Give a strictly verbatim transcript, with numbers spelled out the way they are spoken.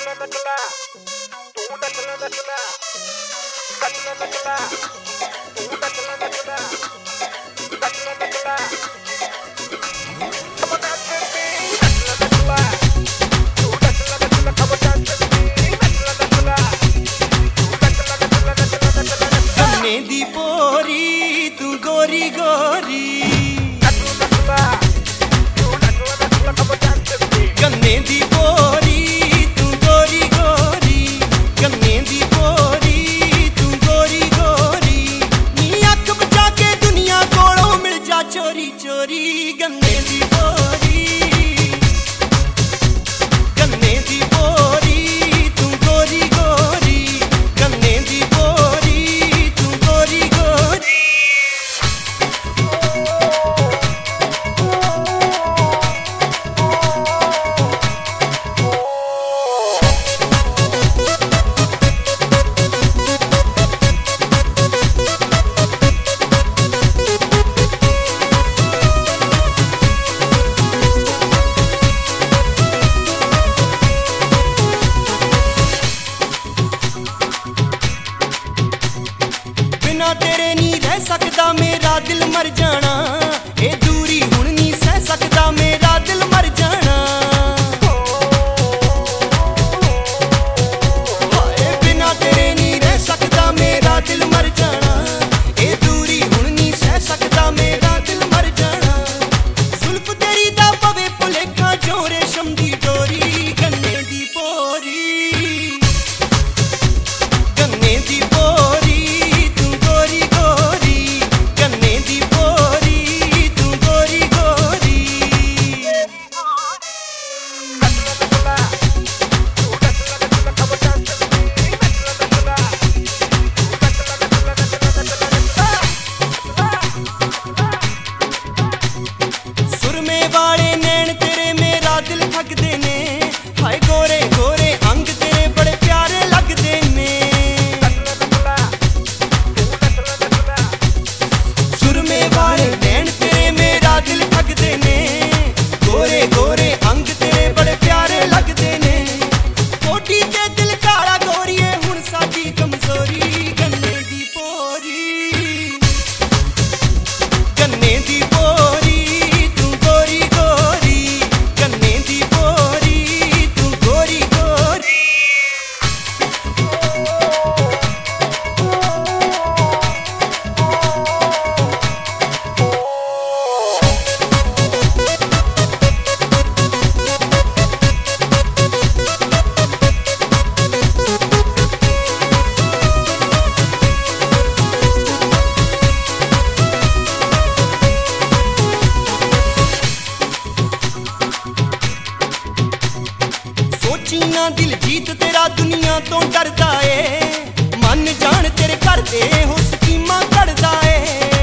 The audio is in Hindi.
दी पोरी तू गोरी गोरी गन्ने दी पोरी तू गोरी गोरी गन्ने दी पोरी तू गोरी गोरी नी अख बचा के दुनिया कोलों मिल जा चोरी चोरी गन्ने दी पोरी गन्ने दी पोरी तू गोरी गोरी गन्ने दी पोरी तू गोरी गोरी बिना तेरे नी रह सकदा मेरा दिल मर जाना ए दूरी हुण नी सह सकदा मेरा दिल मर जाना हाय बिना तेरे नी रह सकदा मेरा दिल मर जाना ए दूरी हुण नी सह सकदा मेरा दिल मर जाना जुल्फ तेरी दा पवे भुलेखा जो रेशम दी डोरी गन्ने दी पोरी गन्ने दी पोरी वाले नैन तेरे मेरा दिल ठगदे ने हाय गोरे गोरे अंग तेरे बड़े प्यारे लगदे ने सुरमे वाले नैन तेरे मेरा दिल ठगदे ने गोरे गोरे अंग तेरे बड़े प्यारे लगदे ने कोठी ते दिल काला गोरीए हुण साडी कमजोरी गन्ने दी पोरी गन्ने दी पोरी चीना दिल जीत तेरा दुनिया तो डरदा ए मन जान तेरे घर दे हो स्कीमां करदा ए